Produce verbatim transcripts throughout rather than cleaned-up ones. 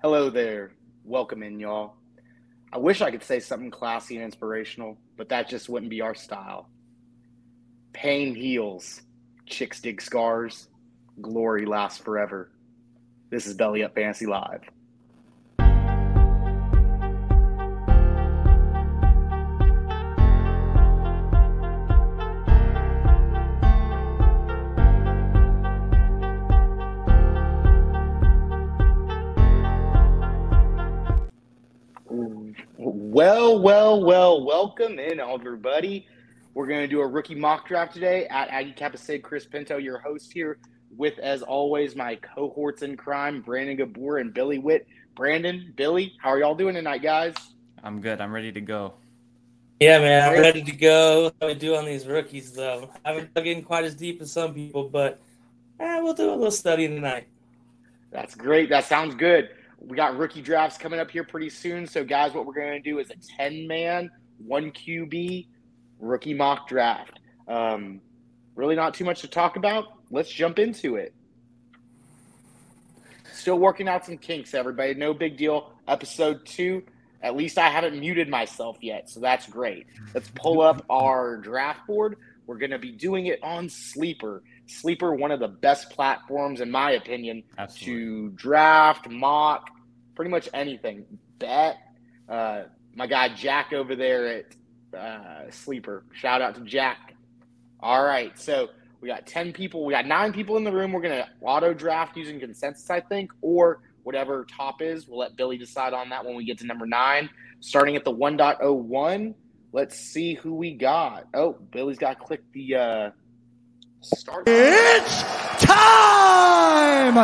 Hello there. Welcome in, y'all. I wish I could say something classy and inspirational, but that just wouldn't be our style. Pain heals, chicks dig scars, glory lasts forever. This is Belly Up Fantasy Live. Well, well, well, welcome in, everybody. We're going to do a rookie mock draft today at Aggie Kappa Sig. Chris Pinto, your host here, with, as always, my cohorts in crime, Brandon Gabor and Billy Witt. Brandon, Billy, how are y'all doing tonight, guys? I'm good. I'm ready to go. Yeah, man, I'm ready to go. How we do on these rookies, though? I haven't dug in quite as deep as some people, but eh, we'll do a little study tonight. That's great. That sounds good. We got rookie drafts coming up here pretty soon. So, guys, what we're going to do is a ten-man, one Q B rookie mock draft. Um, really not too much to talk about. Let's jump into it. Still working out some kinks, everybody. No big deal. Episode two. At least I haven't muted myself yet, so that's great. Let's pull up our draft board. We're going to be doing it on Sleeper. Sleeper, one of the best platforms, in my opinion, Absolutely. to draft, mock, pretty much anything. Bet. Uh, my guy Jack over there at uh, Sleeper. Shout out to Jack. All right, so we got ten people. We got nine people in the room. We're going to auto draft using consensus, I think, or whatever top is. We'll let Billy decide on that when we get to number nine. Starting at the one point oh one, let's see who we got. Oh, Billy's got to click the uh, start. It's time!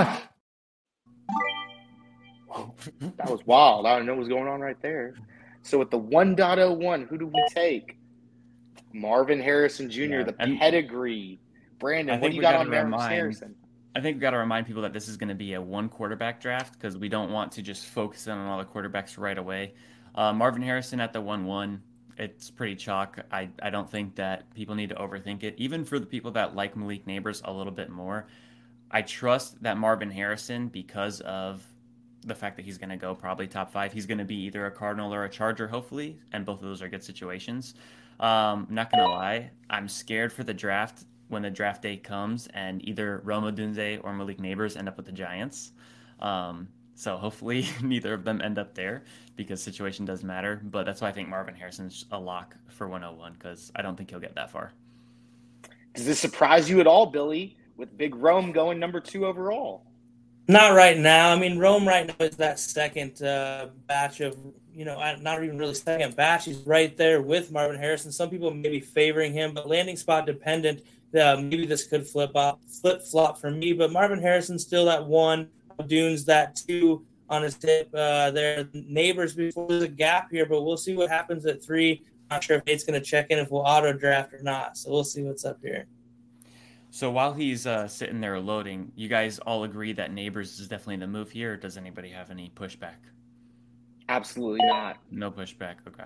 That was wild. I don't know what's going on right there. So with the one point oh one, who do we take? Marvin Harrison Junior, Yeah, the and- pedigree. Brandon, I what think do you we got gotta on Marvin remind- Harrison? I think we've got to remind people that this is going to be a one quarterback draft because we don't want to just focus in on all the quarterbacks right away. Uh, Marvin Harrison at the one one, it's pretty chalk. I, I don't think that people need to overthink it. Even for the people that like Malik Neighbors a little bit more, I trust that Marvin Harrison, because of the fact that he's going to go probably top five, he's going to be either a Cardinal or a Charger, hopefully, and both of those are good situations. Um, I'm not going to lie, I'm scared for the draft when the draft day comes and either Rome Odunze or Malik Neighbors end up with the Giants. Um, so hopefully neither of them end up there because situation does matter. But that's why I think Marvin Harrison's a lock for one oh one because I don't think he'll get that far. Does this surprise you at all, Billy, with Big Rome going number two overall? Not right now. I mean, Rome right now is that second uh, batch of, you know, not even really second batch. He's right there with Marvin Harrison. Some people may be favoring him, but landing spot dependent. Uh, maybe this could flip up, flip flop for me, but Marvin Harrison's still that one. Dunes that two on his tip. Uh, their Neighbors before there's a gap here, but we'll see what happens at three. Not sure if Nate's going to check in if we'll auto draft or not, so we'll see what's up here. So while he's uh, sitting there loading, you guys all agree that Neighbors is definitely the move here, or does anybody have any pushback? Absolutely not. No pushback, okay.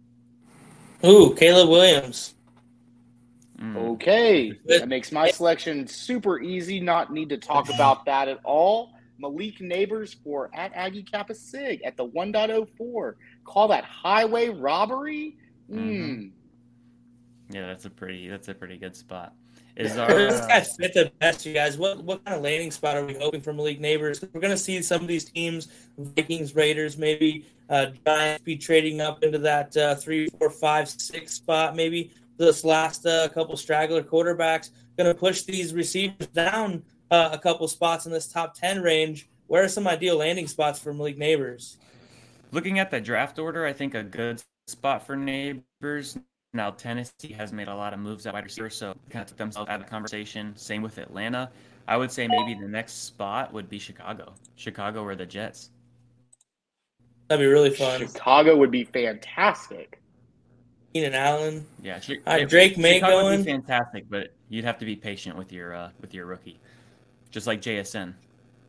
Ooh, Caleb Williams. Mm. Okay, that makes my selection super easy. Not need to talk about that at all. Malik Neighbors for at Aggie Kappa Sig at the one point oh four. Call that highway robbery? Mm. Mhm. Yeah, that's a pretty that's a pretty good spot. Is our This guy uh, fit the best, you guys. What what kind of landing spot are we hoping for Malik Neighbors? We're going to see some of these teams, Vikings, Raiders, maybe uh, Giants, be trading up into that uh, three, four, five, six spot. Maybe this last uh, couple straggler quarterbacks going to push these receivers down uh, a couple spots in this top ten range. Where are some ideal landing spots for Malik Neighbors? looking at the draft order, I think a good spot for Neighbors. Now, Tennessee has made a lot of moves at wide receiver, so kind of took themselves out of the conversation. Same with Atlanta. I would say maybe the next spot would be Chicago. Chicago or the Jets. That'd be really fun. Chicago would be fantastic. Keenan Allen. Yeah, Chi- All right, Drake May Chicago would going. be fantastic, but you'd have to be patient with your uh, with your rookie, just like J S N.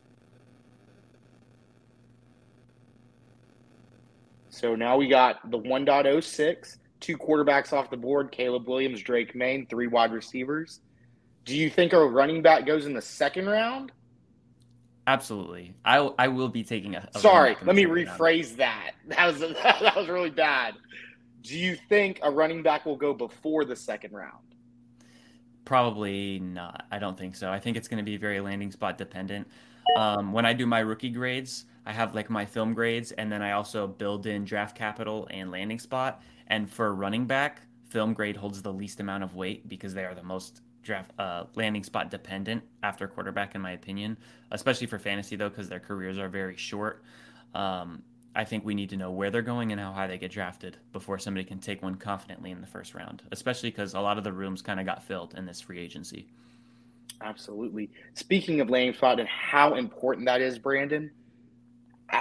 So now we got the one point oh six, two quarterbacks off the board, Caleb Williams, Drake May, three wide receivers. Do you think a running back goes in the second round? Absolutely. I, I will be taking a, a Sorry, let me rephrase that. That was that was really bad. Do you think a running back will go before the second round? Probably not. I don't think so. I think it's going to be very landing spot dependent. Um, when I do my rookie grades, I have like my film grades, and then I also build in draft capital and landing spot. And for running back, film grade holds the least amount of weight because they are the most draft uh, landing spot dependent after quarterback, in my opinion, especially for fantasy though, because their careers are very short. Um, I think we need to know where they're going and how high they get drafted before somebody can take one confidently in the first round, especially because a lot of the rooms kind of got filled in this free agency. Absolutely. Speaking of landing spot and how important that is, Brandon, I,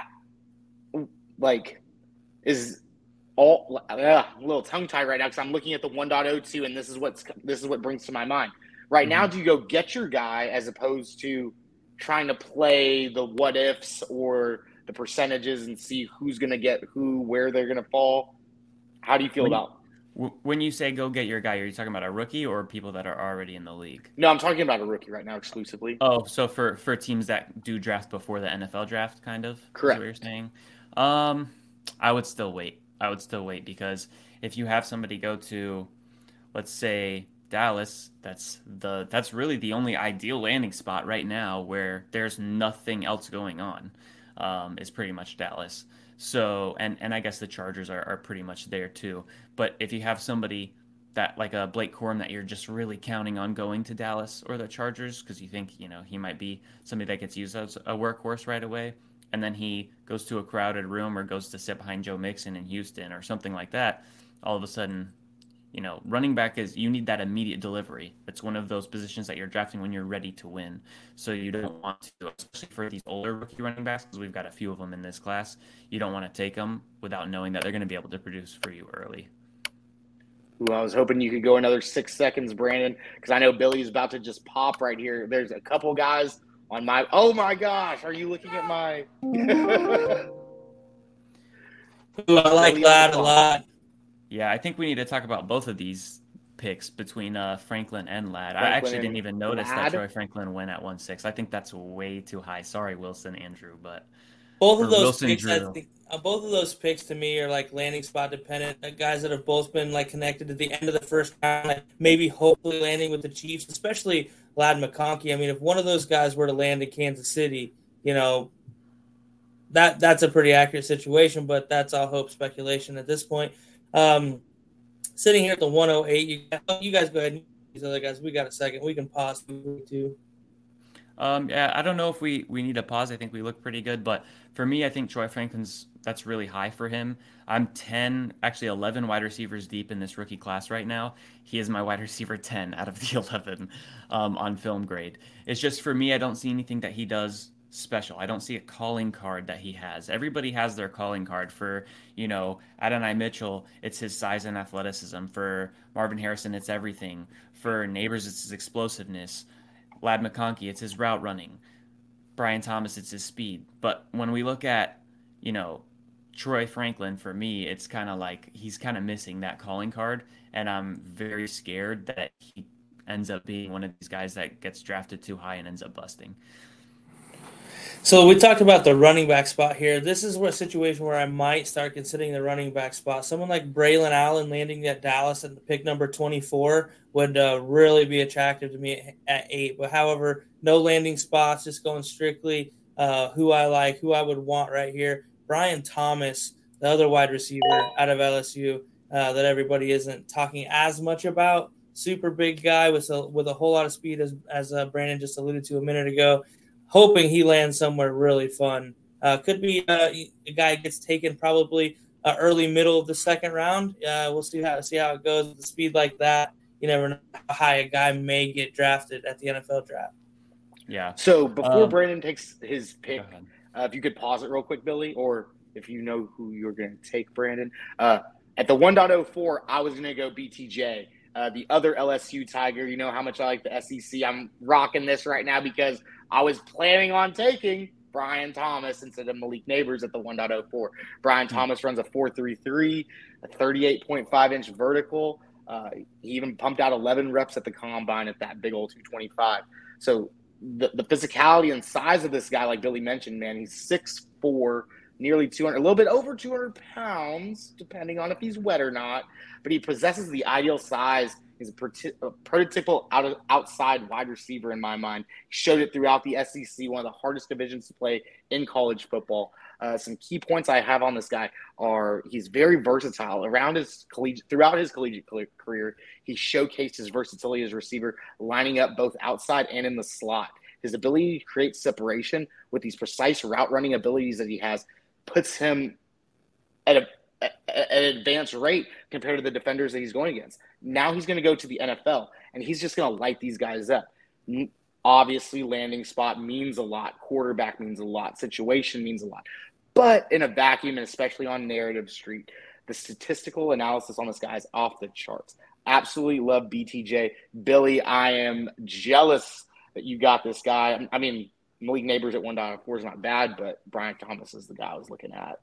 like, is all uh, a little tongue tied right now because I'm looking at the one point oh two and this is what's this is what brings to my mind right mm-hmm. now. Do you go get your guy as opposed to trying to play the what ifs or the percentages and see who's going to get who, where they're going to fall? How do you feel when, about when you say go get your guy? Are you talking about a rookie or people that are already in the league? No, I'm talking about a rookie right now exclusively. Oh, so for for teams that do draft before the N F L draft, kind of. Correct. Is what you're saying. Um, I would still wait. I would still wait because if you have somebody go to, let's say, Dallas, that's the that's really the only ideal landing spot right now where there's nothing else going on. Um, is pretty much Dallas. So and and I guess the Chargers are, are pretty much there too. But if you have somebody that like a Blake Corum that you're just really counting on going to Dallas or the Chargers because you think you know he might be somebody that gets used as a workhorse right away. And then he goes to a crowded room or goes to sit behind Joe Mixon in Houston or something like that, all of a sudden, you know, running back is, you need that immediate delivery. It's one of those positions that you're drafting when you're ready to win. So you don't want to, especially for these older rookie running backs, because we've got a few of them in this class, you don't want to take them without knowing that they're going to be able to produce for you early. Ooh, I was hoping you could go another six seconds, Brandon, because I know Billy's about to just pop right here. There's a couple guys on my – oh, my gosh. Are you looking at my – Ooh, I like that a lot. Yeah, I think we need to talk about both of these picks between uh, Franklin and Ladd. Franklin I actually didn't even notice Ladd? that Troy Franklin went at one six. I think that's way too high. Sorry, Wilson, Andrew, but both of those Wilson, picks, I Drew. think, uh, both of those picks to me are like landing spot dependent. Uh, guys that have both been like connected to the end of the first round, like maybe hopefully landing with the Chiefs, especially Ladd McConkey. I mean, if one of those guys were to land in Kansas City, you know, that that's a pretty accurate situation, but that's all hope speculation at this point. Um, Sitting here at the one oh eight, you, you guys go ahead. These other guys, we got a second. We can pause too. Um, yeah, I don't know if we, we need a pause. I think we look pretty good. But for me, I think Troy Franklin's, that's really high for him. I'm ten, actually eleven wide receivers deep in this rookie class right now. He is my wide receiver ten out of the eleven um, on film grade. It's just for me, I don't see anything that he does special. I don't see a calling card that he has. Everybody has their calling card. For, you know, Adonai Mitchell, it's his size and athleticism. For Marvin Harrison, it's everything. For Neighbors, it's his explosiveness. Ladd McConkey, it's his route running. Brian Thomas, it's his speed. But when we look at, you know, Troy Franklin, for me, it's kind of like he's kind of missing that calling card, and I'm very scared that he ends up being one of these guys that gets drafted too high and ends up busting. So we talked about the running back spot here. This is a situation where I might start considering the running back spot. Someone like Braylon Allen landing at Dallas at the pick number twenty-four would uh, really be attractive to me at eight. But however, no landing spots, just going strictly uh, who I like, who I would want right here. Brian Thomas, the other wide receiver out of L S U uh, that everybody isn't talking as much about. Super big guy with a, with a whole lot of speed, as, as uh, Brandon just alluded to a minute ago. Hoping he lands somewhere really fun. Uh, could be uh, a guy gets taken probably uh, early, middle of the second round. Uh, we'll see how see how it goes with the speed like that. You never know how high a guy may get drafted at the N F L draft. Yeah. So before um, Brandon takes his pick, uh, if you could pause it real quick, Billy, or if you know who you're going to take, Brandon. Uh, at the one point oh four, I was going to go B T J. Uh, the other L S U Tiger, you know how much I like the S E C. I'm rocking this right now because I was planning on taking Brian Thomas instead of Malik Neighbors at the one point oh four. Brian Thomas runs a four three three, a thirty-eight point five inch vertical. Uh, he even pumped out eleven reps at the combine at that big old two twenty-five. So the, the physicality and size of this guy, like Billy mentioned, man, he's six foot four, nearly two hundred, a little bit over two hundred pounds, depending on if he's wet or not. But he possesses the ideal size. He's a, a prototypical out of, outside wide receiver in my mind. He showed it throughout the S E C, one of the hardest divisions to play in college football. Uh, some key points I have on this guy are he's very versatile. Around his collegiate, throughout his collegiate career, he showcased his versatility as a receiver, lining up both outside and in the slot. His ability to create separation with these precise route running abilities that he has puts him at a at an advanced rate compared to the defenders that he's going against. Now he's going to go to the N F L, and he's just going to light these guys up. Obviously, landing spot means a lot. Quarterback means a lot. Situation means a lot. But in a vacuum, and especially on Narrative Street, the statistical analysis on this guy is off the charts. Absolutely love B T J. Billy, I am jealous that you got this guy. I mean, Malik Neighbors at one point four is not bad, but Brian Thomas is the guy I was looking at.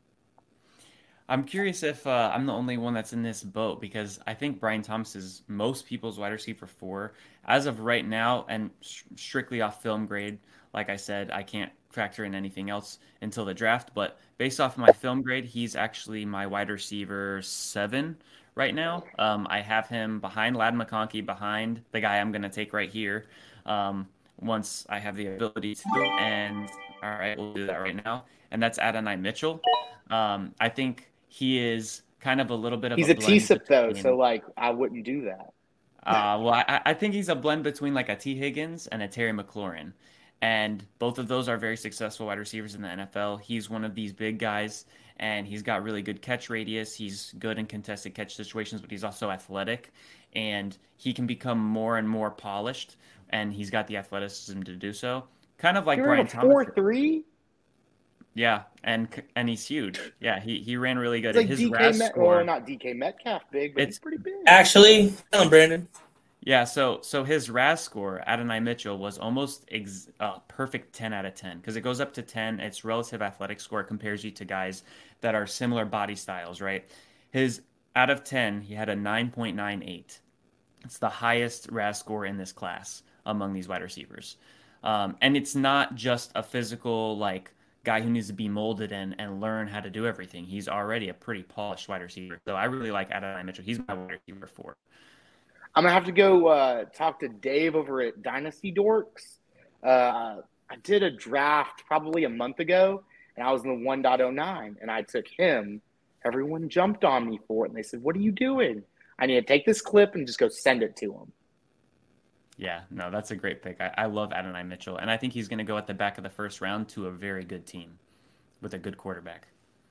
I'm curious if uh, I'm the only one that's in this boat, because I think Brian Thomas is most people's wide receiver four as of right now, and sh- strictly off film grade. Like I said, I can't factor in anything else until the draft, but based off of my film grade, he's actually my wide receiver seven right now. Um, I have him behind Ladd McConkey, behind the guy I'm going to take right here um, once I have the ability to. And all right, we'll do that right now. And that's Adonai Mitchell. Um, I think he is kind of a little bit of he's a, a blend T-Sip though, between, so like I wouldn't do that. uh, well, I, I think he's a blend between like a T. Higgins and a Terry McLaurin. And both of those are very successful wide receivers in the N F L. He's one of these big guys, and he's got really good catch radius. He's good in contested catch situations, but he's also athletic, and he can become more and more polished, and he's got the athleticism to do so. Kind of like You're Brian a Thomas. four three? Yeah, and and he's huge. Yeah, he, he ran really good. It's like His D K R A S Met, score, or not D K Metcalf big, but It's- it's pretty big. Actually, tell him, Brandon. yeah, so so his R A S score, Adonai Mitchell, was almost ex, uh, perfect ten out of ten, because it goes up to ten. Its relative athletic score compares you to guys that are similar body styles, right? His out of ten, he had a nine point nine eight. It's the highest R A S score in this class among these wide receivers. Um, and it's not just a physical, like, guy who needs to be molded and, and learn how to do everything. He's already a pretty polished wide receiver. So I really like Adonai Mitchell. He's my wide receiver four. I'm gonna have to go uh, talk to Dave over at Dynasty Dorks. Uh, I did a draft probably a month ago, and I was in the one point oh nine, and I took him. Everyone jumped on me for it, and they said, "What are you doing? I need to take this clip and just go send it to him." Yeah, no, that's a great pick. I, I love Adonai Mitchell, and I think he's going to go at the back of the first round to a very good team with a good quarterback.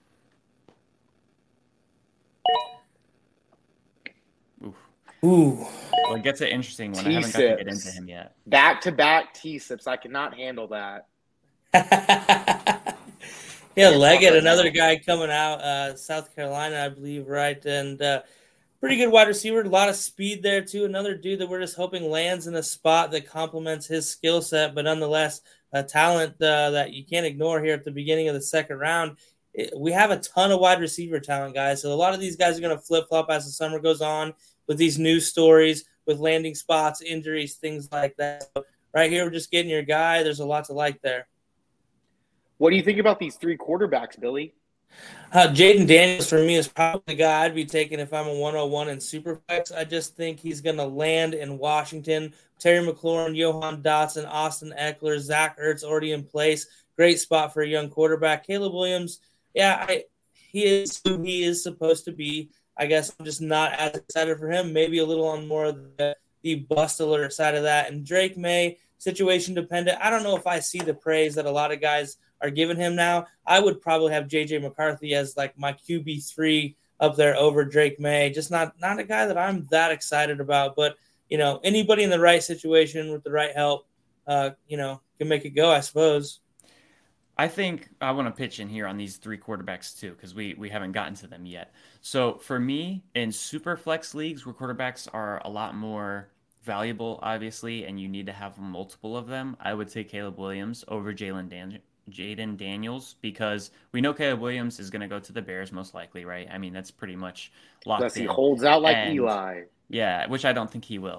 Oof. Ooh. Well, it gets an interesting one. I haven't got to get into him yet. Back-to-back T-Sips. I cannot handle that. Yeah, Leggett, another guy coming out, uh, South Carolina, I believe, right? And uh, pretty good wide receiver, a lot of speed there, too. Another dude that we're just hoping lands in a spot that complements his skill set, but nonetheless, a talent uh, that you can't ignore here at the beginning of the second round. It, we have a ton of wide receiver talent, guys. So a lot of these guys are going to flip-flop as the summer goes on with these news stories, with landing spots, injuries, things like that. So right here, we're just getting your guy. There's a lot to like there. What do you think about these three quarterbacks, Billy? Uh, Jaden Daniels, for me, is probably the guy I'd be taking if I'm a one oh one in Superflex. I just think he's going to land in Washington. Terry McLaurin, Johan Dotson, Austin Eckler, Zach Ertz already in place. Great spot for a young quarterback. Caleb Williams, yeah, I, he is who he is supposed to be. I guess I'm just not as excited for him. Maybe a little on more of the, the bust alert side of that. And Drake May, situation dependent. I don't know if I see the praise that a lot of guys are giving him now. I would probably have J J McCarthy as like my Q B three up there over Drake May. Just not not a guy that I'm that excited about. But, you know, anybody in the right situation with the right help, uh, you know, can make it go, I suppose. I think I want to pitch in here on these three quarterbacks too, because we, we haven't gotten to them yet. So for me, in super flex leagues where quarterbacks are a lot more valuable, obviously, and you need to have multiple of them, I would say Caleb Williams over Jalen Dan- Jaden Daniels, because we know Caleb Williams is going to go to the Bears most likely, right? I mean, that's pretty much locked Unless in. he holds out like And, Eli. Yeah, which I don't think he will.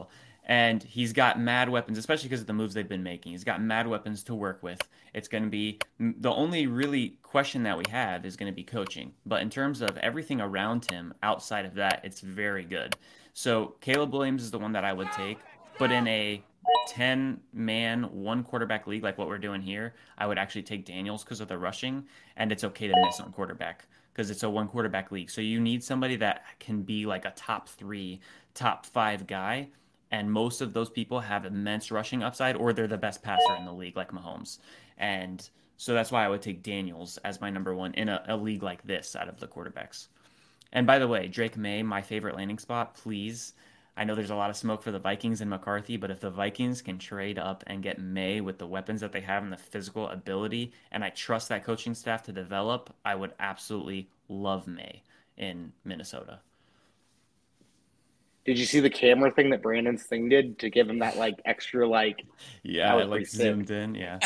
And he's got mad weapons, especially because of the moves they've been making. He's got mad weapons to work with. It's going to be the only really question that we have is going to be coaching. But in terms of everything around him outside of that, it's very good. So Caleb Williams is the one that I would take. But in a ten man, one quarterback league like what we're doing here, I would actually take Daniels because of the rushing. And it's okay to miss on quarterback because it's a one quarterback league. So you need somebody that can be like a top three, top five guy, and most of those people have immense rushing upside, or they're the best passer in the league, like Mahomes. And so that's why I would take Daniels as my number one in a, a league like this out of the quarterbacks. And by the way, Drake May, my favorite landing spot, please. I know there's a lot of smoke for the Vikings and McCarthy, but if the Vikings can trade up and get May with the weapons that they have and the physical ability, and I trust that coaching staff to develop, I would absolutely love May in Minnesota. Did you see the camera thing that Brandon's thing did to give him that like extra like? Yeah, I like zoomed in. Yeah.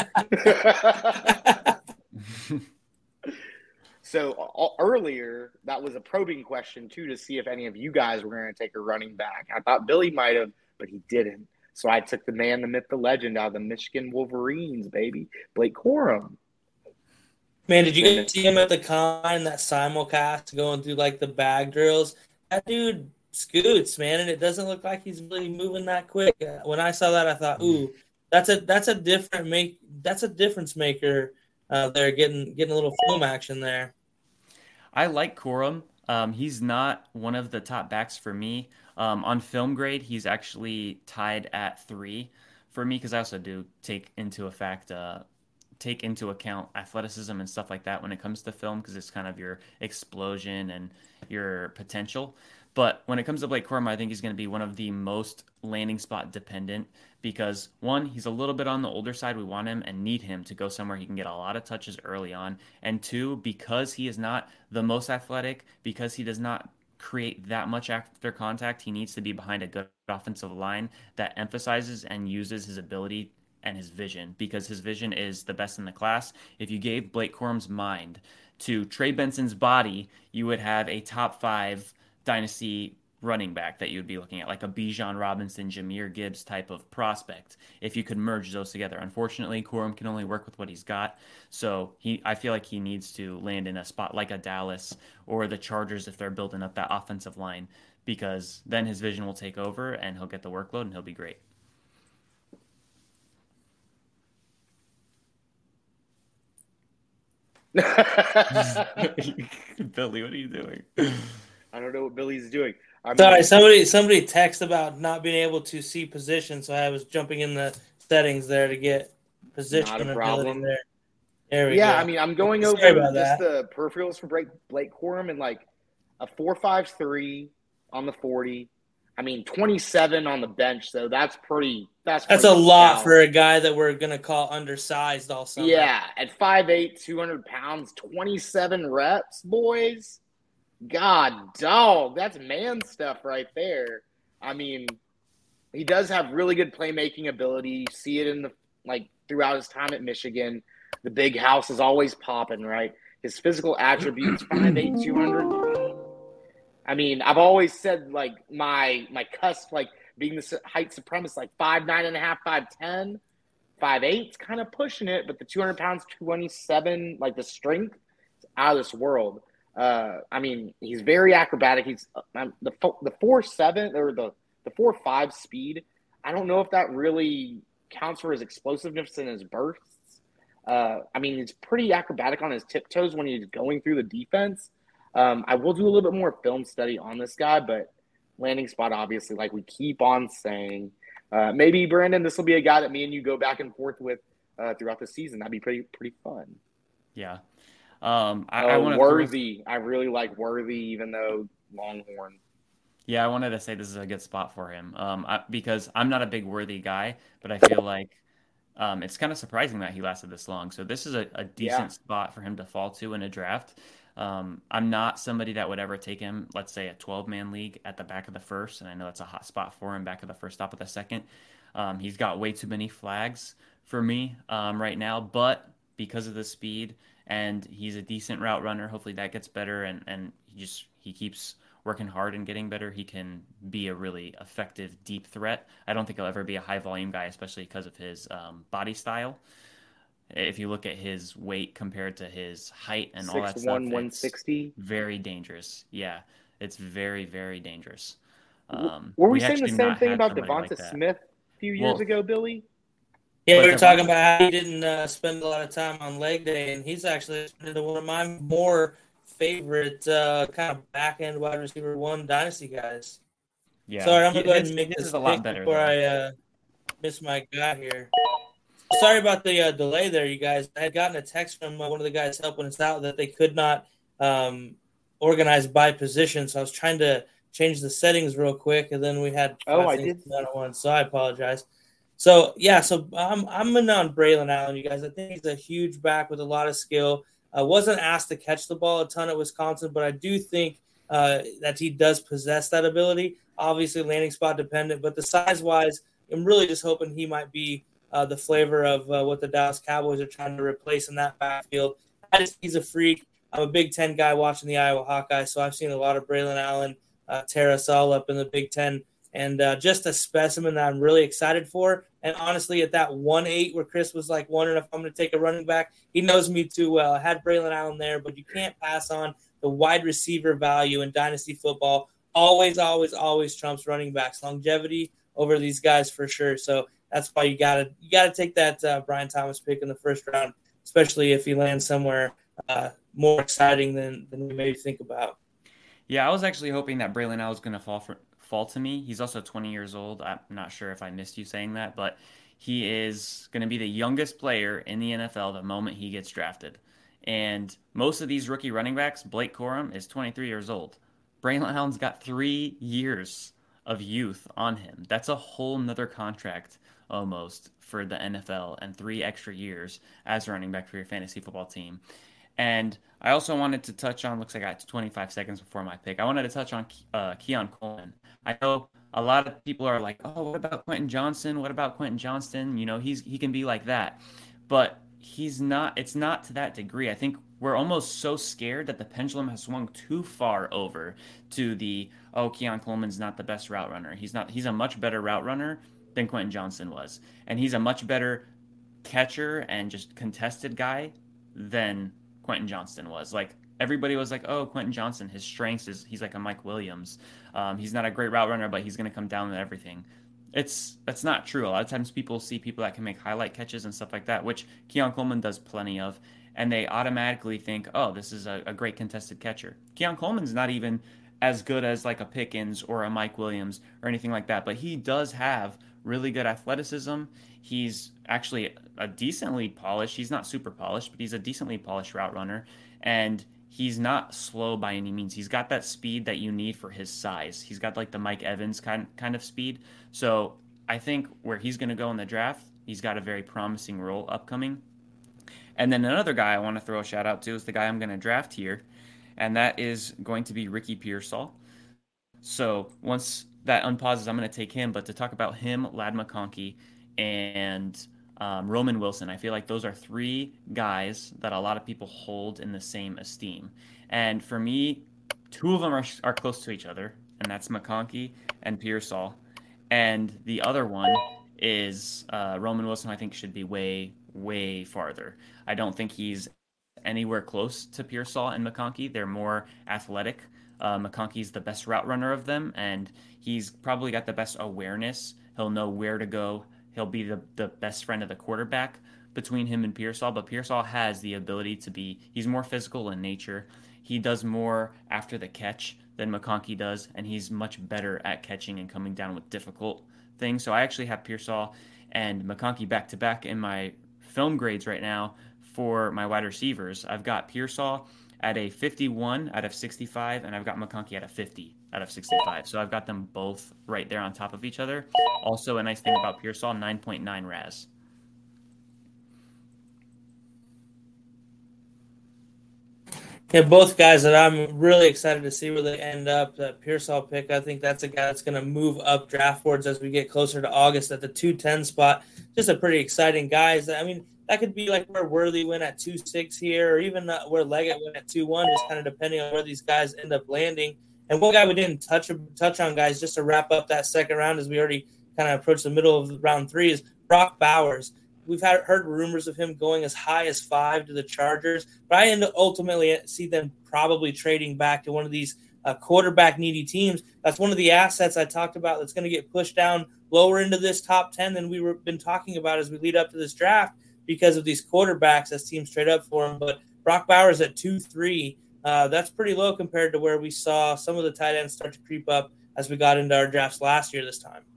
So uh, earlier, that was a probing question too to see if any of you guys were going to take a running back. I thought Billy might have, but he didn't. So I took the man, the myth, the legend out of the Michigan Wolverines, baby, Blake Corum. Man, did you guys see him at the combine, that simulcast going through like the bag drills? That dude scoots, man, and it doesn't look like he's really moving that quick. When I saw that, I thought, "Ooh, that's a that's a different make that's a difference maker." Uh, they're getting getting a little film action there. I like Corum. Um, he's not one of the top backs for me. Um, on film grade, he's actually tied at three for me because I also do take into a fact uh, take into account athleticism and stuff like that when it comes to film because it's kind of your explosion and your potential. But when it comes to Blake Corum, I think he's going to be one of the most landing spot dependent because, one, he's a little bit on the older side. We want him and need him to go somewhere he can get a lot of touches early on. And two, because he is not the most athletic, because he does not create that much after contact, he needs to be behind a good offensive line that emphasizes and uses his ability and his vision because his vision is the best in the class. If you gave Blake Corum's mind to Trey Benson's body, you would have a top five dynasty running back that you'd be looking at, like a Bijan Robinson, Jahmyr Gibbs type of prospect, if you could merge those together. Unfortunately, Corum can only work with what he's got, so he, I feel like he needs to land in a spot like a Dallas or the Chargers if they're building up that offensive line, because then his vision will take over and he'll get the workload and he'll be great. Billy, what are you doing? I don't know what Billy's doing. I mean, Sorry, somebody somebody texted about not being able to see position, so I was jumping in the settings there to get position Not a ability problem. there. There we yeah, go. I mean, I'm going Sorry over about just that. the peripherals for Blake, Blake Corum and like a four five three on the forty. I mean, twenty-seven on the bench, so that's pretty. That's That's pretty a lot stout. for a guy that we're gonna call undersized all summer. Yeah, at five eight, two hundred pounds, twenty-seven reps, boys. God, dog, that's man stuff right there. I mean, he does have really good playmaking ability. You see it in the like throughout his time at Michigan. The big house is always popping, right? His physical attributes, five eight, two hundred. I mean, I've always said like my my cusp, like being the height supremacist, like five nine and a half, five ten, five eight's kind of pushing it, but the two hundred pounds, twenty-seven, like the strength, is out of this world. Uh, I mean, he's very acrobatic. He's um, the the four seven or the the four five speed. I don't know if that really counts for his explosiveness and his bursts. Uh, I mean, he's pretty acrobatic on his tiptoes when he's going through the defense. Um, I will do a little bit more film study on this guy, but landing spot, obviously, like we keep on saying, uh, maybe Brandon, this will be a guy that me and you go back and forth with uh, throughout the season. That'd be pretty pretty fun. Yeah. Um, I, oh, I want to Worthy. Throw... I really like Worthy, even though Longhorn. Yeah, I wanted to say this is a good spot for him um, I, because I'm not a big Worthy guy, but I feel like um, it's kind of surprising that he lasted this long. So this is a, a decent Yeah. spot for him to fall to in a draft. Um, I'm not somebody that would ever take him, let's say, a twelve-man league at the back of the first, and I know that's a hot spot for him, back of the first, top of the second. Um, he's got way too many flags for me um, right now, but because of the speed, and he's a decent route runner, hopefully that gets better, and, and he just he keeps working hard and getting better, he can be a really effective deep threat. I don't think he'll ever be a high volume guy, especially because of his um, body style. If you look at his weight compared to his height and all that six stuff, one, one sixty. very dangerous. Yeah, it's very, very dangerous. Um, Were we, we saying the same thing about Devonta like Smith a few years well, ago, Billy? Yeah, but we were Devonta, talking about how he didn't uh, spend a lot of time on leg day, and he's actually one of my more favorite uh, kind of back end wide receiver one dynasty guys. Yeah, sorry, I'm gonna go ahead his, and make his this is a lot pick better before though. I uh, miss my guy here. Sorry about the uh, delay there, you guys. I had gotten a text from uh, one of the guys helping us out that they could not um, organize by position, so I was trying to change the settings real quick, and then we had oh, five I things did. at once, so I apologize. So yeah, so I'm I'm in on Braylon Allen, you guys. I think he's a huge back with a lot of skill. I uh, wasn't asked to catch the ball a ton at Wisconsin, but I do think uh, that he does possess that ability. Obviously, landing spot dependent, but the size wise, I'm really just hoping he might be uh, the flavor of uh, what the Dallas Cowboys are trying to replace in that backfield. I just he's a freak. I'm a Big Ten guy watching the Iowa Hawkeyes, so I've seen a lot of Braylon Allen uh, tear us all up in the Big Ten. And uh, just a specimen that I'm really excited for. And honestly, at that one eight where Chris was like wondering if I'm going to take a running back, he knows me too well. I had Braylon Allen there, but you can't pass on the wide receiver value in dynasty football. Always, always, always trumps running backs. Longevity over these guys for sure. So that's why you got to you got to take that uh, Brian Thomas pick in the first round, especially if he lands somewhere uh, more exciting than, than we maybe think about. Yeah, I was actually hoping that Braylon Allen was going to fall for fall to me. He's also twenty years old. I'm not sure if I missed you saying that, but he is going to be the youngest player in the N F L the moment he gets drafted. And most of these rookie running backs, Blake Corum is twenty-three years old. Braylon Allen's got three years of youth on him. That's a whole nother contract almost for the N F L and three extra years as a running back for your fantasy football team. And I also wanted to touch on, looks like I got twenty-five seconds before my pick. I wanted to touch on uh, Keon Coleman. I know a lot of people are like, oh, what about Quentin Johnson? What about Quentin Johnston? You know, he's he can be like that. But he's not, it's not to that degree. I think we're almost so scared that the pendulum has swung too far over to the, oh, Keon Coleman's not the best route runner. He's not, he's a much better route runner than Quentin Johnson was. And he's a much better catcher and just contested guy than Quentin Johnston was. Like, everybody was like, oh, Quentin Johnson, his strengths is he's like a Mike Williams. Um, he's not a great route runner, but he's going to come down with everything. It's that's not true. A lot of times people see people that can make highlight catches and stuff like that, which Keon Coleman does plenty of, and they automatically think, oh, this is a, a great contested catcher. Keon Coleman's not even as good as like a Pickens or a Mike Williams or anything like that, but he does have really good athleticism. He's actually a decently polished, he's not super polished, but he's a decently polished route runner, and he's not slow by any means. He's got that speed that you need for his size. He's got like the Mike Evans kind kind of speed. So I think where he's going to go in the draft, he's got a very promising role upcoming. And then another guy I want to throw a shout out to is the guy I'm going to draft here, and that is going to be Ricky Pearsall. So once that unpauses, I'm going to take him. But to talk about him, Ladd McConkey, and um, Roman Wilson, I feel like those are three guys that a lot of people hold in the same esteem. And for me, two of them are, are close to each other, and that's McConkey and Pearsall. And the other one is uh, Roman Wilson, I think should be way, way farther. I don't think he's anywhere close to Pearsall and McConkey. They're more athletic. Uh, McConkey's the best route runner of them, and he's probably got the best awareness. He'll know where to go. He'll be the, the best friend of the quarterback between him and Pearsall, but Pearsall has the ability to be, he's more physical in nature. He does more after the catch than McConkey does, and he's much better at catching and coming down with difficult things. So I actually have Pearsall and McConkey back-to-back in my film grades right now for my wide receivers. I've got Pearsall at a fifty-one out of sixty-five, and I've got McConkey at a fifty out of sixty-five. So I've got them both right there on top of each other. Also, a nice thing about Pearsall, nine point nine R A S. Yeah, both guys that I'm really excited to see where they end up. That Pearsall pick, I think that's a guy that's going to move up draft boards as we get closer to August at the two ten spot. Just a pretty exciting guys. I mean, that could be like where Worthy went at two six here, or even where Leggett went at two one, just kind of depending on where these guys end up landing. And one guy we didn't touch touch on, guys, just to wrap up that second round as we already kind of approach the middle of round three, is Brock Bowers. We've had, heard rumors of him going as high as five to the Chargers, but I end up ultimately see them probably trading back to one of these uh, quarterback-needy teams. That's one of the assets I talked about that's going to get pushed down lower into this top ten than we were been talking about as we lead up to this draft because of these quarterbacks as teams trade up for him. But Brock Bowers at two three, uh, that's pretty low compared to where we saw some of the tight ends start to creep up as we got into our drafts last year this time.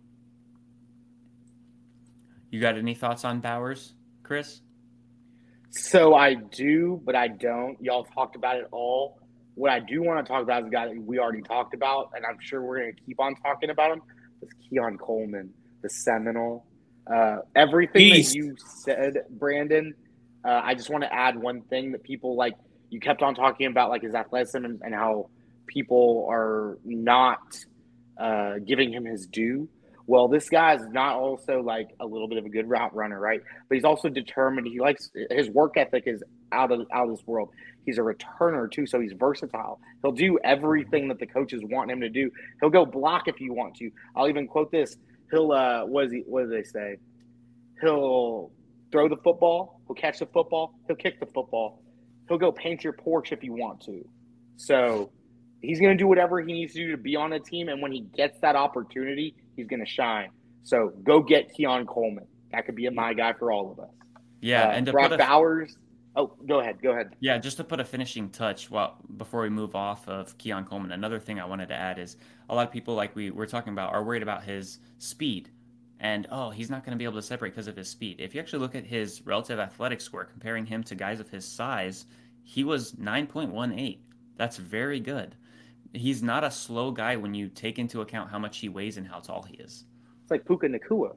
You got any thoughts on Bowers, Chris? So I do, but I don't. Y'all talked about it all. What I do want to talk about is a guy that we already talked about, and I'm sure we're going to keep on talking about him, is Keon Coleman, the Seminole. Uh, everything Beast. that you said, Brandon, uh, I just want to add one thing that people, like, you kept on talking about, like, his athleticism and, and how people are not uh, giving him his due. Well, this guy is not also like a little bit of a good route runner, right? But he's also determined. He likes his work ethic is out of out of this world. He's a returner too, so he's versatile. He'll do everything that the coaches want him to do. He'll go block if you want to. I'll even quote this. He'll uh, what is he? What do they say? He'll throw the football. He'll catch the football. He'll kick the football. He'll go paint your porch if you want to. So he's going to do whatever he needs to do to be on a team, and when he gets that opportunity, he's going to shine. So go get Keon Coleman. That could be a my guy for all of us. Yeah, uh, and to Brock put a, Bowers. Oh, go ahead. Go ahead. Yeah, just to put a finishing touch, well, before we move off of Keon Coleman, another thing I wanted to add is a lot of people, like we were talking about, are worried about his speed. And, oh, he's not going to be able to separate because of his speed. If you actually look at his relative athletic score, comparing him to guys of his size, he was nine point one eight. That's very good. He's not a slow guy when you take into account how much he weighs and how tall he is. It's like Puka Nacua.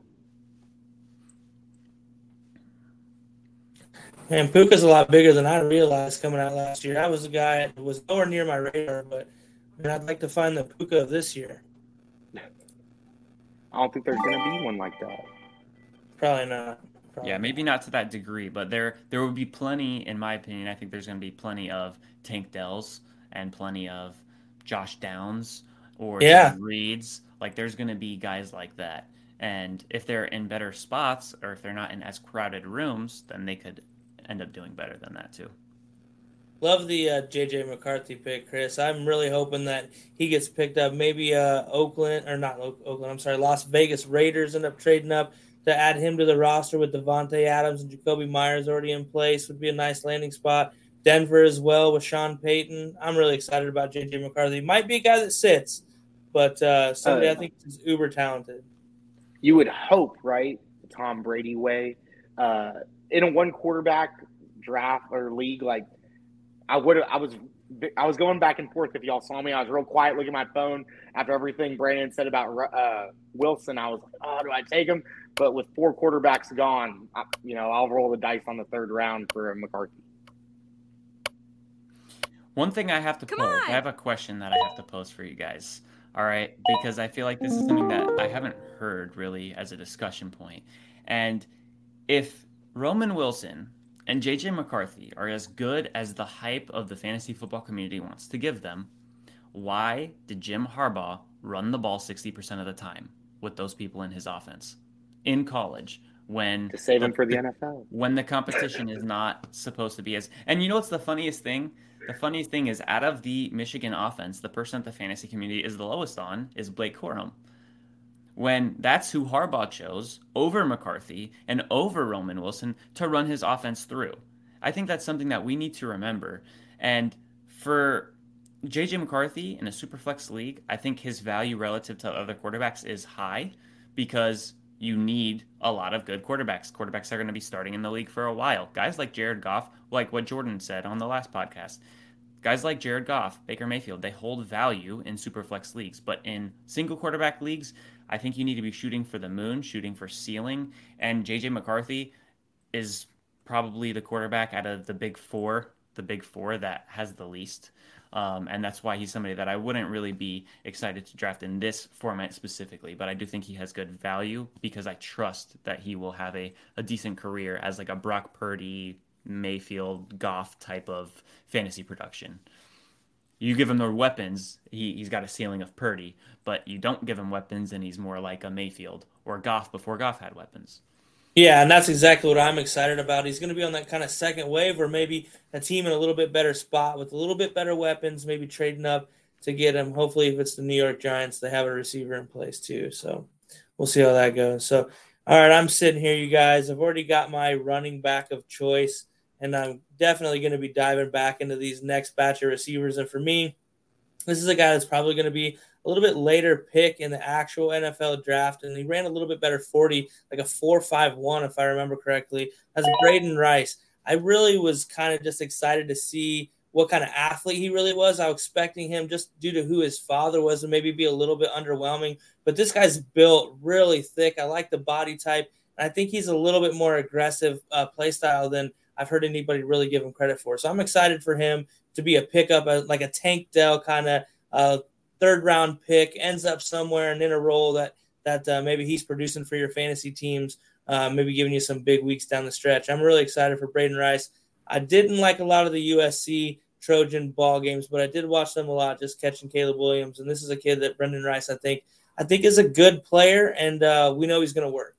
And Puka's a lot bigger than I realized coming out last year. I was a guy that was nowhere near my radar, but I mean, I'd like to find the Puka of this year. I don't think there's going to be one like that. Probably not. Probably Yeah, maybe not to that degree, but there there would be plenty, in my opinion, I think there's going to be plenty of Tank Dells and plenty of Josh Downs or Yeah. Jordan Reeds. Like, there's going to be guys like that. And if they're in better spots or if they're not in as crowded rooms, then they could end up doing better than that too. Love the uh, J J McCarthy pick, Chris. I'm really hoping that he gets picked up. Maybe uh, Oakland, or not Oakland, I'm sorry, Las Vegas Raiders end up trading up to add him to the roster with Devontae Adams and Jacoby Myers already in place. Would be a nice landing spot. Denver as well with Sean Payton. I'm really excited about J J McCarthy. Might be a guy that sits, but uh, somebody Uh, I think is uber talented. You would hope, right? The Tom Brady way. Uh, in a one quarterback draft or league, like I would I was I was going back and forth. If y'all saw me, I was real quiet looking at my phone after everything Brandon said about uh, Wilson. I was like, oh, do I take him? But with four quarterbacks gone, I, you know, I'll roll the dice on the third round for McCarthy. One thing I have to Come pose, on. I have a question that I have to pose for you guys. All right, because I feel like this is something that I haven't heard really as a discussion point. And if Roman Wilson and J J McCarthy are as good as the hype of the fantasy football community wants to give them, why did Jim Harbaugh run the ball sixty percent of the time with those people in his offense in college when To save him for the N F L. when the competition is not supposed to be as. And you know what's the funniest thing? The funniest thing is, out of the Michigan offense, the person that the fantasy community is the lowest on is Blake Corum. When that's who Harbaugh chose over McCarthy and over Roman Wilson to run his offense through. I think that's something that we need to remember. And for J J McCarthy in a Superflex league, I think his value relative to other quarterbacks is high because you need a lot of good quarterbacks. Quarterbacks are going to be starting in the league for a while. Guys like Jared Goff, like what Jordan said on the last podcast, guys like Jared Goff, Baker Mayfield, they hold value in Superflex leagues. But in single quarterback leagues, I think you need to be shooting for the moon, shooting for ceiling. And J J McCarthy is probably the quarterback out of the big four, the big four that has the least. Um, and that's why he's somebody that I wouldn't really be excited to draft in this format specifically. But I do think he has good value because I trust that he will have a, a decent career as like a Brock Purdy, Mayfield, Goff type of fantasy production. You give him the weapons, he, he's got a ceiling of Purdy, but you don't give him weapons, and he's more like a Mayfield or Goff before Goff had weapons. Yeah, and that's exactly what I'm excited about. He's going to be on that kind of second wave, or maybe a team in a little bit better spot with a little bit better weapons, maybe trading up to get him. Hopefully, if it's the New York Giants, they have a receiver in place too. So we'll see how that goes. So, all right, I'm sitting here, you guys. I've already got my running back of choice, and I'm definitely going to be diving back into these next batch of receivers. And for me, this is a guy that's probably going to be a little bit later pick in the actual N F L draft, and he ran a little bit better forty, like a four five one, if I remember correctly. That's Braden Rice. I really was kind of just excited to see what kind of athlete he really was. I was expecting him, just due to who his father was, to maybe be a little bit underwhelming. But this guy's built really thick. I like the body type, and I think he's a little bit more aggressive uh, play style than I've heard anybody really give him credit for. So I'm excited for him to be a pickup, uh, like a Tank Dell kind of uh, third round pick, ends up somewhere and in a role that that uh, maybe he's producing for your fantasy teams, uh, maybe giving you some big weeks down the stretch. I'm really excited for Braden Rice. I didn't like a lot of the U S C Trojan ball games, but I did watch them a lot, just catching Caleb Williams. And this is a kid that Brendan Rice, I think, I think is a good player, and uh, we know he's going to work.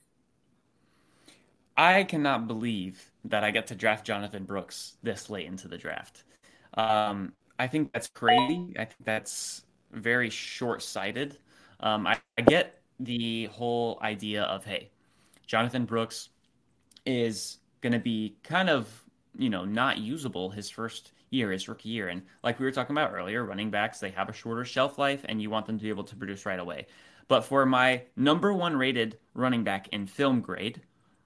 I cannot believe that I get to draft Jonathan Brooks this late into the draft. Um, I think that's crazy. I think that's very short-sighted. Um, I, I get the whole idea of, hey, Jonathan Brooks is going to be kind of, you know, not usable his first year, his rookie year. And like we were talking about earlier, running backs, they have a shorter shelf life, and you want them to be able to produce right away. But for my number one rated running back in film grade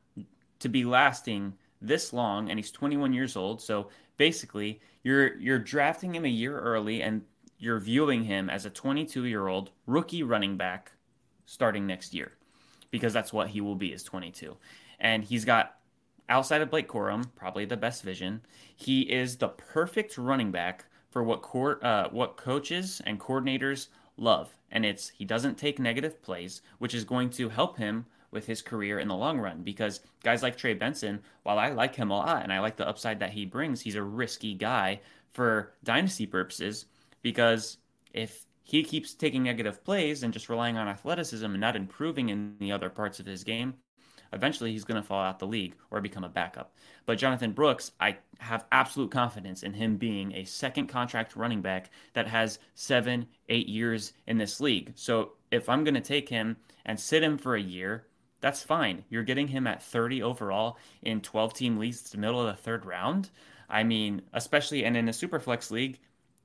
to be lasting this long, and he's twenty-one years old, so basically you're you're drafting him a year early, and you're viewing him as a twenty-two-year-old rookie running back starting next year, because that's what he will be, is twenty-two. And he's got, outside of Blake Corum, probably the best vision. He is the perfect running back for what court, uh, what coaches and coordinators love, and it's he doesn't take negative plays, which is going to help him with his career in the long run, because guys like Trey Benson, while I like him a lot and I like the upside that he brings, he's a risky guy for dynasty purposes, because if he keeps taking negative plays and just relying on athleticism and not improving in the other parts of his game, eventually he's going to fall out the league or become a backup. But Jonathan Brooks, I have absolute confidence in him being a second contract running back that has seven, eight years in this league. So if I'm going to take him and sit him for a year, that's fine. You're getting him at thirty overall in twelve-team leagues, it's the middle of the third round. I mean, especially, and in a Superflex league,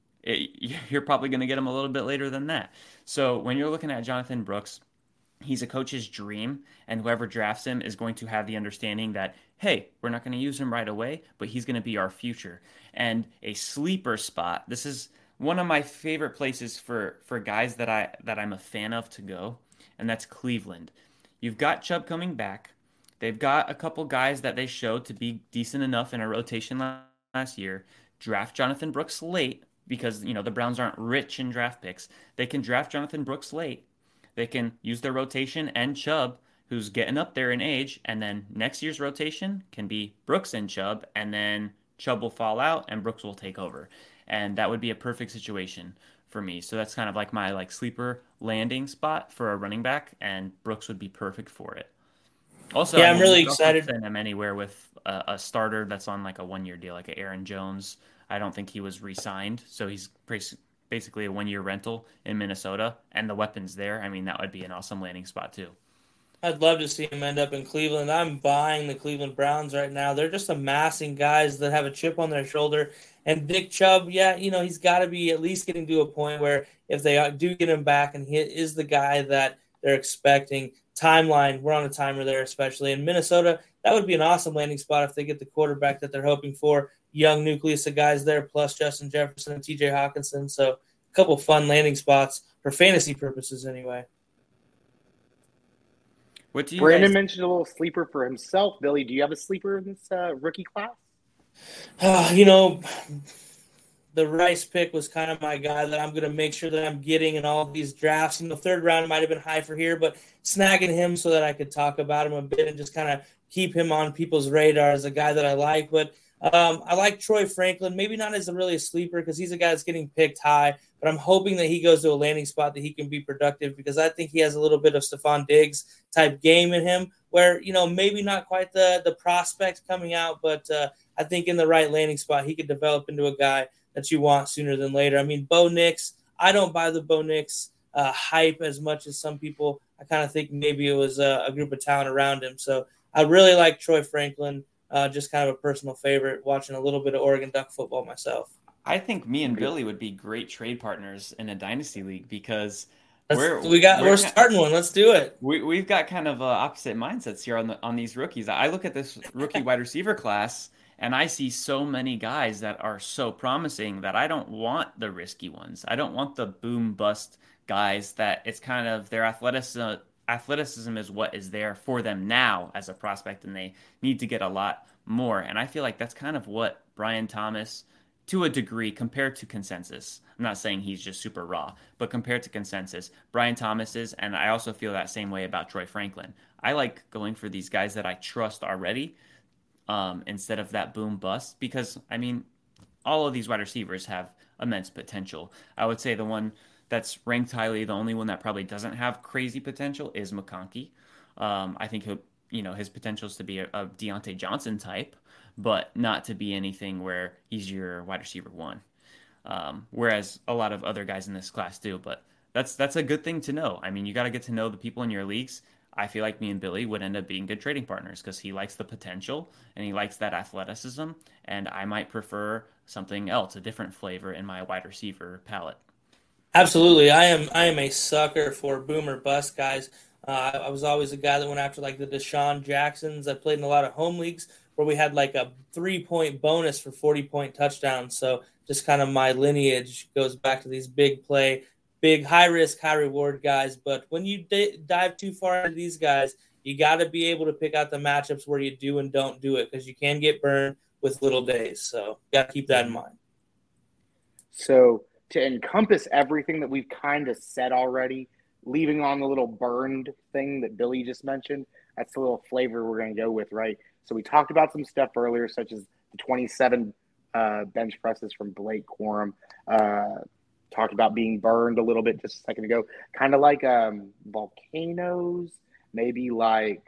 it, you're probably going to get him a little bit later than that. So when you're looking at Jonathan Brooks, he's a coach's dream, and whoever drafts him is going to have the understanding that, hey, we're not going to use him right away, but he's going to be our future. And a sleeper spot, this is one of my favorite places for, for guys that, I, that I'm a fan of to go, and that's Cleveland. You've got Chubb coming back. They've got a couple guys that they showed to be decent enough in a rotation last year. Draft Jonathan Brooks late, because, you know, the Browns aren't rich in draft picks. They can draft Jonathan Brooks late. They can use their rotation and Chubb, who's getting up there in age, and then next year's rotation can be Brooks and Chubb, and then Chubb will fall out and Brooks will take over. And that would be a perfect situation for me. So that's kind of like my like sleeper landing spot for a running back, and Brooks would be perfect for it. Also, yeah, I I'm mean, really you don't excited. Send him anywhere with a, a starter that's on like a one-year deal, like a Aaron Jones. I don't think he was re-signed, so he's pretty, basically a one-year rental in Minnesota, and the weapons there. I mean, that would be an awesome landing spot too. I'd love to see him end up in Cleveland. I'm buying the Cleveland Browns right now. They're just amassing guys that have a chip on their shoulder. And Nick Chubb, yeah, you know, he's got to be at least getting to a point where if they do get him back and he is the guy that they're expecting, timeline, we're on a timer there, especially in Minnesota. That would be an awesome landing spot if they get the quarterback that they're hoping for. Young nucleus of guys there, plus Justin Jefferson and T J Hawkinson. So a couple fun landing spots for fantasy purposes anyway. What do you Brandon guys... mentioned a little sleeper for himself. Billy, do you have a sleeper in this uh, rookie class? Uh, you know, the Rice pick was kind of my guy that I'm going to make sure that I'm getting in all of these drafts. You know, third round might have been high for here, but snagging him so that I could talk about him a bit and just kind of keep him on people's radar as a guy that I like. But Um, I like Troy Franklin, maybe not as a really a sleeper because he's a guy that's getting picked high, but I'm hoping that he goes to a landing spot that he can be productive because I think he has a little bit of Stephon Diggs type game in him where, you know, maybe not quite the, the prospect coming out, but uh, I think in the right landing spot, he could develop into a guy that you want sooner than later. I mean, Bo Nix, I don't buy the Bo Nix uh, hype as much as some people. I kind of think maybe it was a, a group of talent around him. So I really like Troy Franklin. Uh, just kind of a personal favorite, watching a little bit of Oregon Duck football myself. I think me and Billy would be great trade partners in a dynasty league because Let's, we're we got we're, we're starting one. Let's do it. We we've got kind of uh, opposite mindsets here on the on these rookies. I look at this rookie wide receiver class and I see so many guys that are so promising that I don't want the risky ones. I don't want the boom bust guys that it's kind of their athleticism. Athleticism is what is there for them now as a prospect, and they need to get a lot more. And I feel like that's kind of what Brian Thomas, to a degree, compared to consensus. I'm not saying he's just super raw, but compared to consensus, Brian Thomas is, and I also feel that same way about Troy Franklin. I like going for these guys that I trust already um, instead of that boom bust because, I mean, all of these wide receivers have immense potential. I would say the one that's ranked highly, the only one that probably doesn't have crazy potential is McConkey. Um, I think he'll, you know, his potential is to be a, a Deontay Johnson type, but not to be anything where he's your wide receiver one. Um, whereas a lot of other guys in this class do, but that's that's a good thing to know. I mean, you got to get to know the people in your leagues. I feel like me and Billy would end up being good trading partners because he likes the potential and he likes that athleticism, and I might prefer something else, a different flavor in my wide receiver palette. Absolutely. I am I am a sucker for boomer bust guys. Uh, I was always a guy that went after like the Deshaun Jacksons. I played in a lot of home leagues where we had like a three-point bonus for forty-point touchdowns. So just kind of my lineage goes back to these big play, big high-risk, high-reward guys. But when you d- dive too far into these guys, you got to be able to pick out the matchups where you do and don't do it because you can get burned with little days. So got to keep that in mind. So – to encompass everything that we've kind of said already, leaving on the little burned thing that Billy just mentioned, that's the little flavor we're going to go with, right? So we talked about some stuff earlier, such as the twenty-seven uh, bench presses from Blake Corum. Uh, talked about being burned a little bit just a second ago, kind of like um, volcanoes, maybe like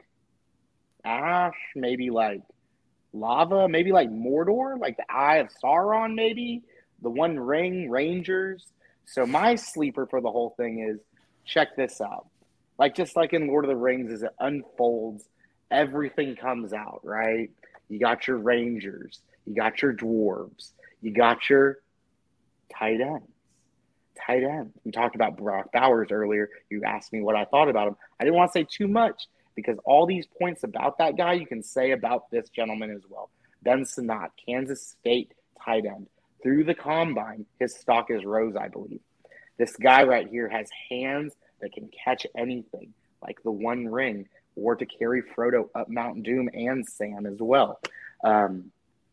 ash, maybe like lava, maybe like Mordor, like the Eye of Sauron, maybe. The One Ring, Rangers. So my sleeper for the whole thing is, check this out. Like just like in Lord of the Rings, as it unfolds, everything comes out, right? You got your Rangers. You got your Dwarves. You got your tight ends. Tight ends. We talked about Brock Bowers earlier. You asked me what I thought about him. I didn't want to say too much because all these points about that guy you can say about this gentleman as well. Ben Sinnott, Kansas State tight end. Through the combine, his stock is rose, I believe. This guy right here has hands that can catch anything, like the One Ring, or to carry Frodo up Mount Doom and Sam as well. Um,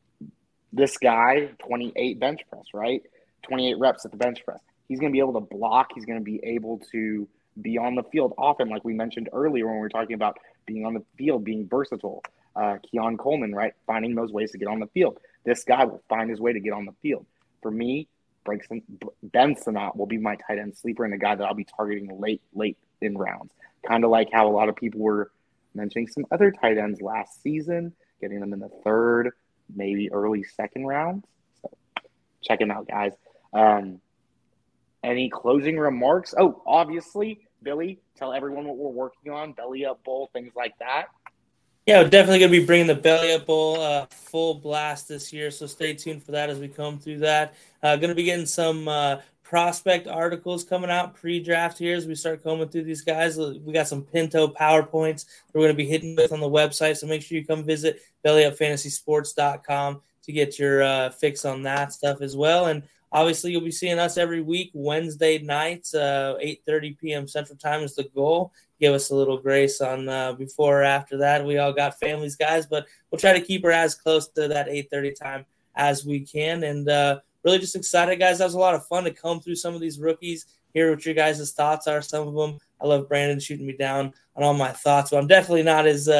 this guy, twenty-eight bench press, right? twenty-eight reps at the bench press. He's going to be able to block. He's going to be able to be on the field often, like we mentioned earlier when we were talking about being on the field, being versatile. Uh, Keon Coleman, right? Finding those ways to get on the field. This guy will find his way to get on the field. For me, Ben Sinnott will be my tight end sleeper and a guy that I'll be targeting late, late in rounds. Kind of like how a lot of people were mentioning some other tight ends last season, getting them in the third, maybe early second rounds. So check him out, guys. Um, any closing remarks? Oh, obviously, Billy, tell everyone what we're working on, Belly Up Bowl, things like that. Yeah, we're definitely going to be bringing the Belly Up Bowl uh, full blast this year, so stay tuned for that as we come through that. Uh, going to be getting some uh, prospect articles coming out pre-draft here as we start coming through these guys. We got some Pinto PowerPoints that we're going to be hitting with on the website, so make sure you come visit belly up fantasy sports dot com to get your uh, fix on that stuff as well. And obviously, you'll be seeing us every week, Wednesday nights, uh, eight thirty p.m. Central Time is the goal. Give us a little grace on uh, before or after that. We all got families, guys, but we'll try to keep her as close to that eight thirty time as we can. And uh, really just excited, guys. That was a lot of fun to come through some of these rookies, hear what your guys' thoughts are, some of them. I love Brandon shooting me down on all my thoughts, but I'm definitely not as uh,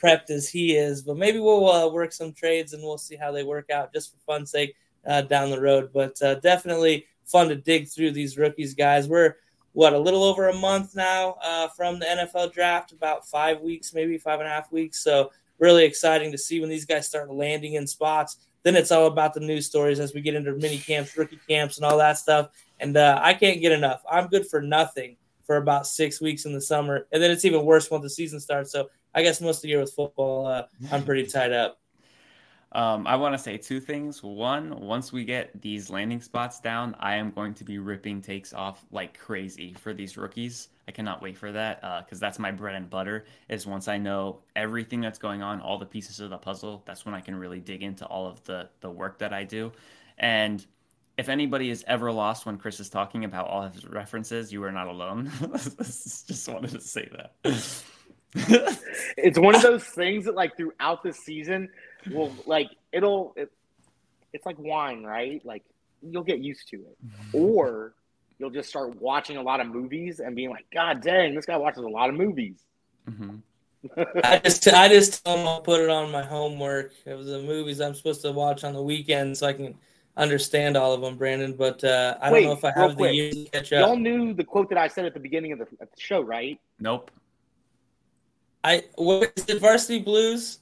prepped as he is. But maybe we'll uh, work some trades and we'll see how they work out just for fun's sake uh, down the road. But uh, definitely fun to dig through these rookies, guys. We're, what, a little over a month now uh, from the N F L draft, about five weeks, maybe five and a half weeks. So really exciting to see when these guys start landing in spots. Then it's all about the news stories as we get into mini camps, rookie camps, and all that stuff. And uh, I can't get enough. I'm good for nothing for about six weeks in the summer. And then it's even worse when the season starts. So I guess most of the year with football, uh, I'm pretty tied up. Um, I want to say two things. One, once we get these landing spots down, I am going to be ripping takes off like crazy for these rookies. I cannot wait for that because uh, that's my bread and butter is once I know everything that's going on, all the pieces of the puzzle, that's when I can really dig into all of the, the work that I do. And if anybody is ever lost when Chris is talking about all of his references, you are not alone. Just wanted to say that. It's one of those things that, like, throughout the season, will like it'll it, it's like wine, right? Like you'll get used to it, or you'll just start watching a lot of movies and being like, God dang, this guy watches a lot of movies. Mm-hmm. I just I just tell them I'll put it on my homework. It was the movies I'm supposed to watch on the weekend so I can understand all of them, Brandon. But uh, I Wait, don't know if I have the years to catch up. Y'all knew the quote that I said at the beginning of the, of the show, right? Nope. I what is it, Varsity Blues?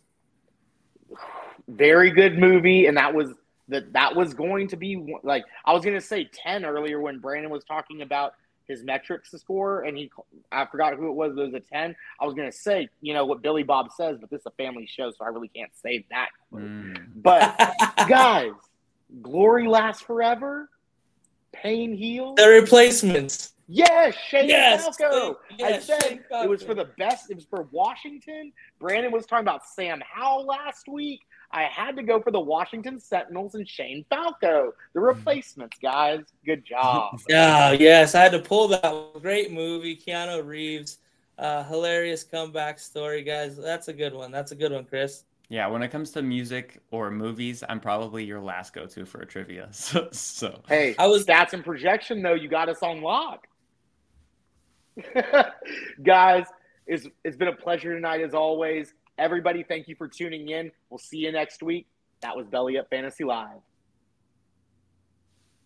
Very good movie, and that was that that was going to be like I was going to say ten earlier when Brandon was talking about his metrics to score, and he I forgot who it was. It was a ten. I was going to say, you know what Billy Bob says, but this is a family show, so I really can't say that. Mm. But guys, glory lasts forever. Pain heals. The Replacements. Yes, Shane yes, Falco. Yes, I said it was for the best. It was for Washington. Brandon was talking about Sam Howell last week. I had to go for the Washington Sentinels and Shane Falco. The Replacements, guys. Good job. Yeah, yes. I had to pull that one. Great movie. Keanu Reeves. Uh, hilarious comeback story, guys. That's a good one. That's a good one, Chris. Yeah, when it comes to music or movies, I'm probably your last go-to for a trivia. So, so. Hey, I was stats and projection, though. You got us on lock. Guys, it's, it's been a pleasure tonight as always. Everybody, thank you for tuning in. We'll see you next week. That was Belly Up Fantasy Live.